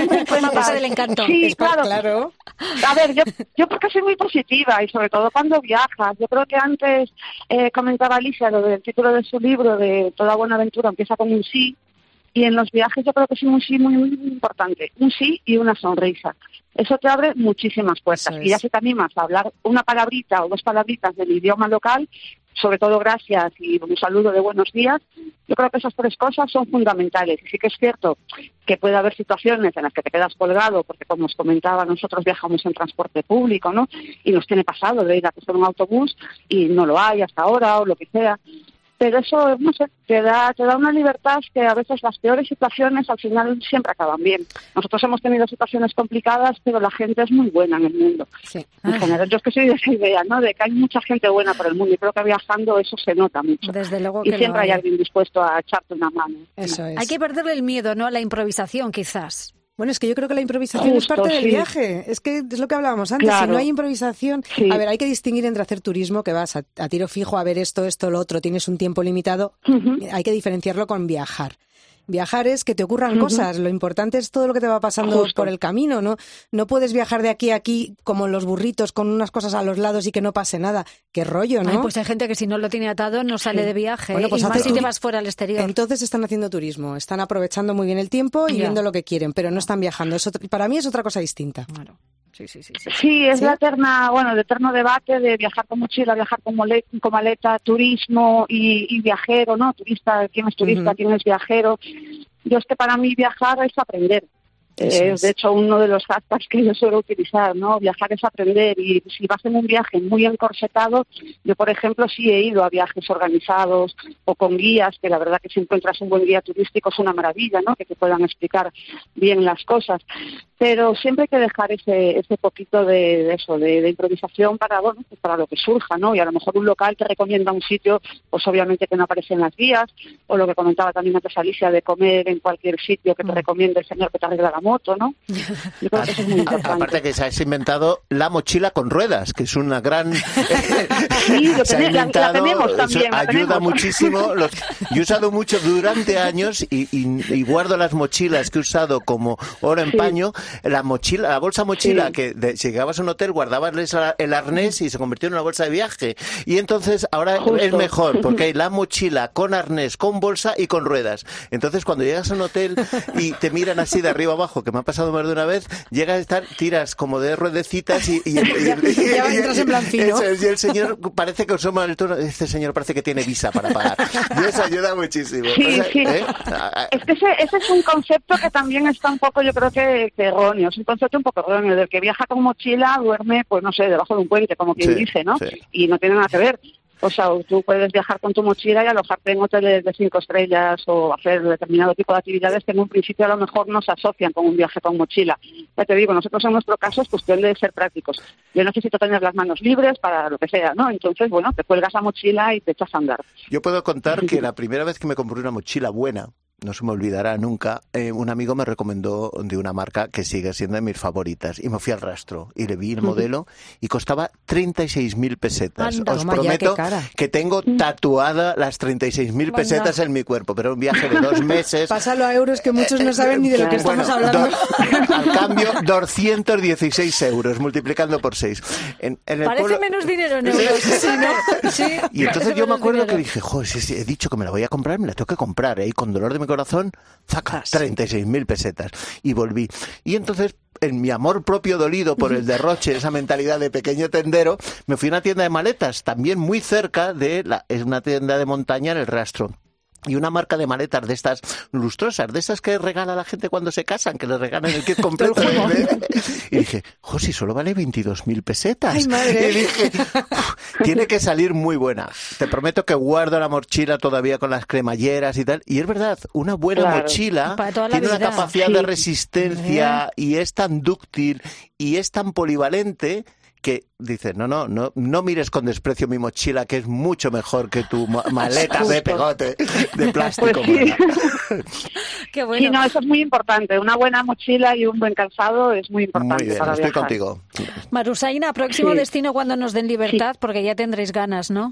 eso del encanto. Sí, claro. claro. A ver, yo, yo porque soy muy positiva y sobre todo cuando viajas. Yo creo que antes eh, comentaba Alicia lo del título de su libro, de Toda buena aventura empieza con un sí, y en los viajes yo creo que es un sí muy, muy importante. Un sí y una sonrisa. Eso te abre muchísimas puertas. Es. Y ya si te animas a hablar una palabrita o dos palabritas del idioma local, sobre todo gracias y un saludo de buenos días, yo creo que esas tres cosas son fundamentales. Y sí que es cierto que puede haber situaciones en las que te quedas colgado, porque como os comentaba, nosotros viajamos en transporte público, ¿no? Y nos tiene pasado de ir a coger un autobús y no lo hay hasta ahora o lo que sea. Pero eso, no sé, te da, te da una libertad que a veces las peores situaciones al final siempre acaban bien. Nosotros hemos tenido situaciones complicadas, pero la gente es muy buena en el mundo. Sí. En general, yo es que soy de esa idea, ¿no? De que hay mucha gente buena por el mundo y creo que viajando eso se nota mucho. Desde luego que y siempre hay. hay alguien dispuesto a echarte una mano. Eso es. Hay que perderle el miedo, ¿no? A la improvisación, quizás. Bueno, es que yo creo que la improvisación Justo, es parte del sí. viaje. Es que es lo que hablábamos antes. Claro. Si no hay improvisación... Sí. A ver, hay que distinguir entre hacer turismo, que vas a, a tiro fijo a ver esto, esto, lo otro, tienes un tiempo limitado. Uh-huh. Hay que diferenciarlo con viajar. Viajar es que te ocurran uh-huh. cosas. Lo importante es todo lo que te va pasando Justo. por el camino, ¿no? No puedes viajar de aquí a aquí como los burritos con unas cosas a los lados y que no pase nada. Qué rollo, ¿no? Ay, pues hay gente que si no lo tiene atado no sale sí. de viaje. Bueno, pues y más si te vas fuera al exterior. Entonces están haciendo turismo. Están aprovechando muy bien el tiempo y ya. viendo lo que quieren, pero no están viajando. Eso, para mí es otra cosa distinta. Claro. Sí, sí, sí, sí. Sí, es ¿Sí? la eterna, bueno, el eterno debate de viajar con mochila, viajar con, mole, con maleta, turismo y, y viajero, ¿no? Turista, ¿quién es turista? Uh-huh. ¿Quién es viajero? Yo es que para mí viajar es aprender. Eh, es de hecho uno de los hashtags que yo suelo utilizar, ¿no? Viajar es aprender, y si vas en un viaje muy encorsetado, yo por ejemplo sí he ido a viajes organizados o con guías, que la verdad que si encuentras un buen guía turístico es una maravilla, ¿no? Que te puedan explicar bien las cosas, pero siempre hay que dejar ese ese poquito de, de eso, de, de improvisación para, bueno, pues para lo que surja, ¿no? Y a lo mejor un local te recomienda un sitio, pues obviamente que no aparece en las guías, o lo que comentaba también antes Alicia, de comer en cualquier sitio que te recomiende el señor que te arregla la moto, ¿no? Yo creo que eso es muy importante. Aparte que se ha inventado la mochila con ruedas, que es una gran... Sí, lo se ha tenemos, inventado, la tenemos también. La ayuda tenemos. muchísimo. Los, yo he usado mucho durante años y, y, y guardo las mochilas que he usado como oro en sí. paño. La mochila, la bolsa mochila, sí. que de, si llegabas a un hotel guardabas el arnés y se convirtió en una bolsa de viaje. Y entonces ahora Justo. es mejor, porque hay la mochila con arnés, con bolsa y con ruedas. Entonces cuando llegas a un hotel y te miran así de arriba abajo fijo, que me ha pasado más de una vez, llegas a estar, tiras como de ruedecitas y, y, el, y, el, y, ya entras en plan fino. y el señor parece que asoma el tono, este señor parece que tiene visa para pagar. Y eso ayuda muchísimo. Sí, o sea, sí. ¿eh? Es que ese, ese es un concepto que también está un poco, yo creo que, que erróneo. Es un concepto un poco erróneo, del que viaja con mochila, duerme, pues no sé, debajo de un puente, como quien Sí, dice, ¿no? sí. Y no tiene nada que ver. O sea, tú puedes viajar con tu mochila y alojarte en hoteles de cinco estrellas o hacer determinado tipo de actividades que en un principio a lo mejor no se asocian con un viaje con mochila. Ya te digo, nosotros en nuestro caso es cuestión de ser prácticos. Yo necesito tener las manos libres para lo que sea, ¿no? Entonces, bueno, te cuelgas la mochila y te echas a andar. Yo puedo contar que la primera vez que me compré una mochila buena, no se me olvidará nunca, eh, un amigo me recomendó de una marca que sigue siendo de mis favoritas y me fui al rastro y le vi el modelo y costaba treinta y seis mil pesetas. Anda, Os toma ya, prometo qué cara. que tengo tatuada las treinta y seis mil pesetas en mi cuerpo, pero un viaje de dos meses. Pásalo a euros, que muchos no saben ni de lo que Bueno, estamos hablando. Do, al cambio, doscientos dieciséis euros, multiplicando por seis. En, en el Parece pueblo, menos dinero en euros, ¿sí, no? Sí, y entonces parece yo me menos acuerdo dinero. que dije, joder, si, si he dicho que me la voy a comprar, me la tengo que comprar, ¿eh? Y con dolor de mi corazón, zaca, treinta y seis mil pesetas. Y volví. Y entonces, en mi amor propio dolido por el derroche, esa mentalidad de pequeño tendero, me fui a una tienda de maletas, también muy cerca de la, es una tienda de montaña en el Rastro. Y una marca de maletas de estas lustrosas, de esas que regala la gente cuando se casan, que les regalan el kit completo. Y dije, Josi, solo vale veintidós mil pesetas. Ay, madre. Y dije, tiene que salir muy buena. Te prometo que guardo la mochila todavía con las cremalleras y tal. Y es verdad, una buena Claro. mochila Para toda la tiene una vida. capacidad Sí. de resistencia y es tan dúctil y es tan polivalente que dices, no, no, no, no mires con desprecio mi mochila, que es mucho mejor que tu ma- maleta de pegote, de plástico. Pues sí. Qué bueno. Sí, no, eso es muy importante. Una buena mochila y un buen calzado es muy importante Muy bien, para estoy viajar. contigo. Marusaina, próximo Sí. destino cuando nos den libertad, porque ya tendréis ganas, ¿no?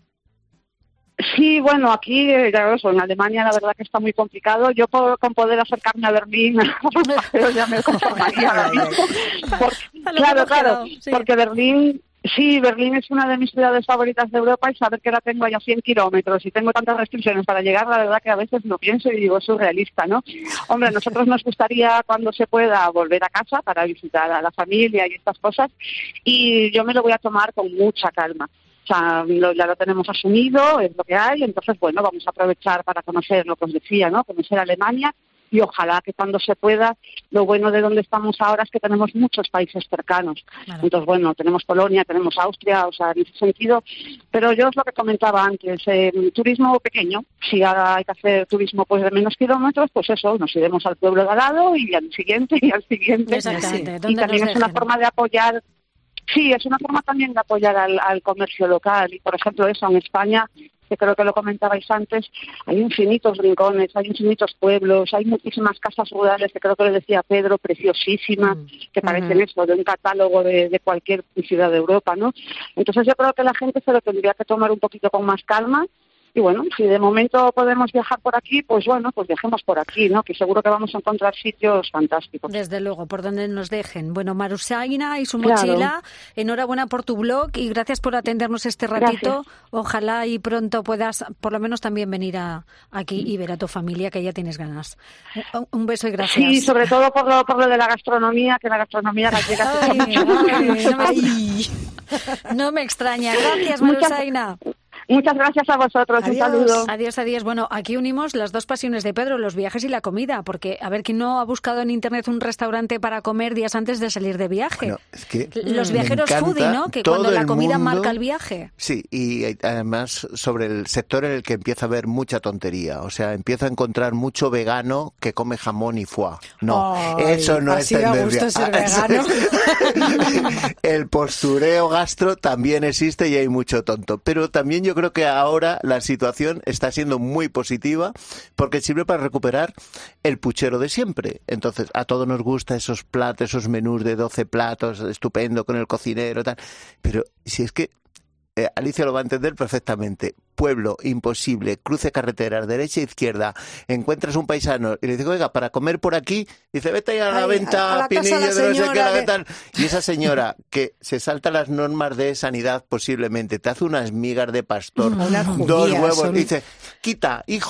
Sí, bueno, aquí, eh, ya ves, en Alemania la verdad que está muy complicado. Yo por, con poder acercarme a Berlín, pero ya me conformaría. ahora mismo. Porque- A lo que claro, hemos claro, quedado, sí. porque Berlín, sí, Berlín es una de mis ciudades favoritas de Europa y saber que la tengo allá a cien kilómetros y tengo tantas restricciones para llegar, la verdad que a veces lo pienso y digo, es surrealista, ¿no? Hombre, a nosotros nos gustaría cuando se pueda volver a casa para visitar a la familia y estas cosas y yo me lo voy a tomar con mucha calma. O sea, lo, ya lo tenemos asumido, es lo que hay, entonces, bueno, vamos a aprovechar para conocer lo que os decía, ¿no? Conocer Alemania y ojalá que cuando se pueda, lo bueno de donde estamos ahora es que tenemos muchos países cercanos. Claro. Entonces, bueno, tenemos Polonia, tenemos Austria, o sea, en ese sentido, pero yo es lo que comentaba antes, eh, turismo pequeño, si ahora hay que hacer turismo pues de menos kilómetros, pues eso, nos iremos al pueblo de al lado y al siguiente y al siguiente. Exactamente, Y donde también nos es una dejen. forma de apoyar. Sí, es una forma también de apoyar al, al comercio local. Y, por ejemplo, eso en España, que creo que lo comentabais antes, hay infinitos rincones, hay infinitos pueblos, hay muchísimas casas rurales, que creo que le decía Pedro, preciosísimas, que parecen eso, de un catálogo de, de cualquier ciudad de Europa, ¿no? Entonces yo creo que la gente se lo tendría que tomar un poquito con más calma. Y bueno, si de momento podemos viajar por aquí, pues bueno, pues viajemos por aquí, ¿no? Que seguro que vamos a encontrar sitios fantásticos. Desde luego, por donde nos dejen. Bueno, Marusaina y su Claro. mochila, enhorabuena por tu blog y gracias por atendernos este ratito. Gracias. Ojalá y pronto puedas, por lo menos también venir a, aquí y ver a tu familia, que ya tienes ganas. Un, un beso y gracias. Sí, sobre todo por lo, por lo de la gastronomía, que la gastronomía gallega se Ay, come mucho. ay, no, me, no me extraña. Gracias, Muchas- Marusaina. Muchas gracias a vosotros, Adiós. un saludo. Adiós, adiós. Bueno, aquí unimos las dos pasiones de Pedro, los viajes y la comida, porque a ver, ¿quién no ha buscado en internet un restaurante para comer días antes de salir de viaje? Bueno, es que Los me viajeros encanta foodie, ¿no? Que todo cuando la el comida mundo- marca el viaje. Sí, y eh, además sobre el sector en el que empieza a haber mucha tontería. O sea, empiezo a encontrar mucho vegano que come jamón y foie. No, Ay, eso no es así da tendencia. gusto ser Ah, eso vegano. es. El postureo gastro también existe y hay mucho tonto. Pero también yo creo que ahora la situación está siendo muy positiva porque sirve para recuperar el puchero de siempre. Entonces, a todos nos gusta esos platos, esos menús de doce platos, estupendo con el cocinero, tal. Pero si es que eh, Alicia lo va a entender perfectamente. Pueblo, imposible, cruce carreteras, derecha e izquierda, encuentras un paisano y le dices, oiga, para comer por aquí, dice, vete ahí a la Ay, venta, a la casa Pinillo, de la de no sé qué, señora la de- tal. Y esa señora que se salta las normas de sanidad posiblemente, te hace unas migas de pastor, Unas dos judías, huevos, son- y dice, quita, hijo,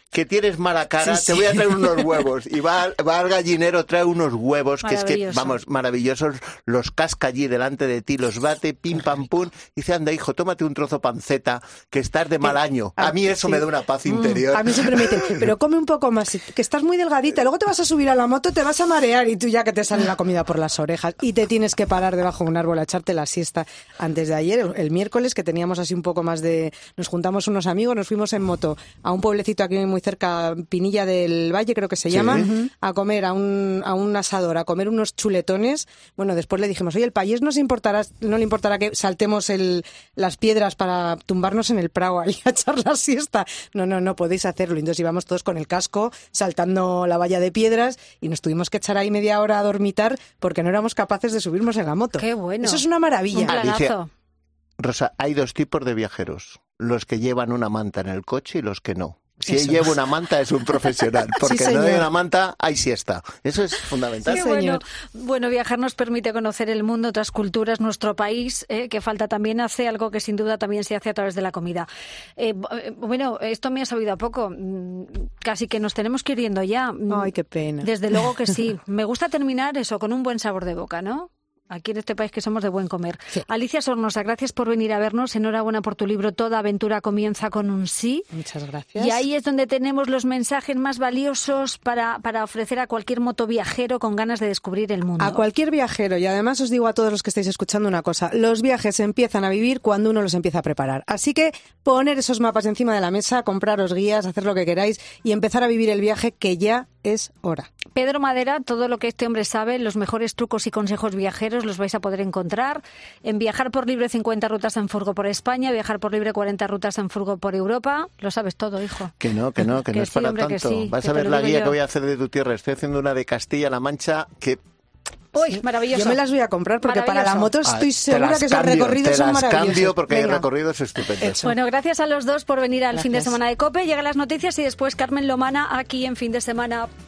que tienes mala cara, Sí, te sí. voy a traer unos huevos. Y va, va al gallinero, trae unos huevos, que es que, Maravilloso. vamos, maravillosos, los casca allí delante de ti, los bate, pim, pam, pum, y dice, anda, hijo, tómate un trozo panceta, que estás de mal año. A mí eso Sí. me da una paz interior. A mí siempre me dicen, pero come un poco más, que estás muy delgadita, luego te vas a subir a la moto, te vas a marear y tú ya que te sale la comida por las orejas y te tienes que parar debajo de un árbol a echarte la siesta. Antes de ayer, el, el miércoles, que teníamos así un poco más de... Nos juntamos unos amigos, nos fuimos en moto a un pueblecito aquí muy cerca, Pinilla del Valle creo que se Sí. llama, a comer a un, a un asador, a comer unos chuletones. Bueno, después le dijimos, oye, el payés nos importará, no le importará que saltemos el, las piedras para tumbarnos en el prado ahí a echar la siesta. No, no, no podéis hacerlo. Entonces íbamos todos con el casco saltando la valla de piedras y nos tuvimos que echar ahí media hora a dormitar porque no éramos capaces de subirnos en la moto. Qué bueno. Eso es una maravilla. Un planazo. Alicia. Rosa, hay dos tipos de viajeros, los que llevan una manta en el coche y los que no. Si Eso. lleva una manta es un profesional, porque no señor. hay una manta, hay siesta. Eso es fundamental. Qué Sí, bueno. señor. Bueno, viajar nos permite conocer el mundo, otras culturas, nuestro país, eh, que falta también hace algo que sin duda también se hace a través de la comida. Eh, bueno, esto me ha sabido a poco. Mm, Casi que nos tenemos que ir yendo ya. Mm, Ay, qué pena. Desde luego que sí. Me gusta terminar eso con un buen sabor de boca, ¿no? Aquí en este país que somos de buen comer. Sí. Alicia Sornosa, gracias por venir a vernos. Enhorabuena por tu libro Toda aventura comienza con un sí. Muchas gracias. Y ahí es donde tenemos los mensajes más valiosos para, para ofrecer a cualquier motoviajero con ganas de descubrir el mundo. A cualquier viajero, y además os digo a todos los que estáis escuchando una cosa, los viajes se empiezan a vivir cuando uno los empieza a preparar. Así que poner esos mapas encima de la mesa, compraros guías, hacer lo que queráis y empezar a vivir el viaje que ya es hora. Pedro Madera, todo lo que este hombre sabe, los mejores trucos y consejos viajeros los vais a poder encontrar en Viajar por Libre cincuenta rutas en furgo por España, Viajar por Libre cuarenta rutas en furgo por Europa. Lo sabes todo, hijo. Que no, que no, que, Que no es sí, para hombre, que tanto. sí, Vas que a te ver lo la digo guía yo. que voy a hacer de tu tierra. Estoy haciendo una de Castilla-La Mancha que... Uy, maravilloso. Yo me las voy a comprar porque para la Maravilloso. moto Ah, estoy te segura las que esos cambio, recorridos te son las maravillosos. cambio porque hay Venga. recorridos estupendos. Eso. Bueno, gracias a los dos por venir al fin de Gracias. semana de COPE. Llegan las noticias y después Carmen Lomana aquí en Fin de Semana.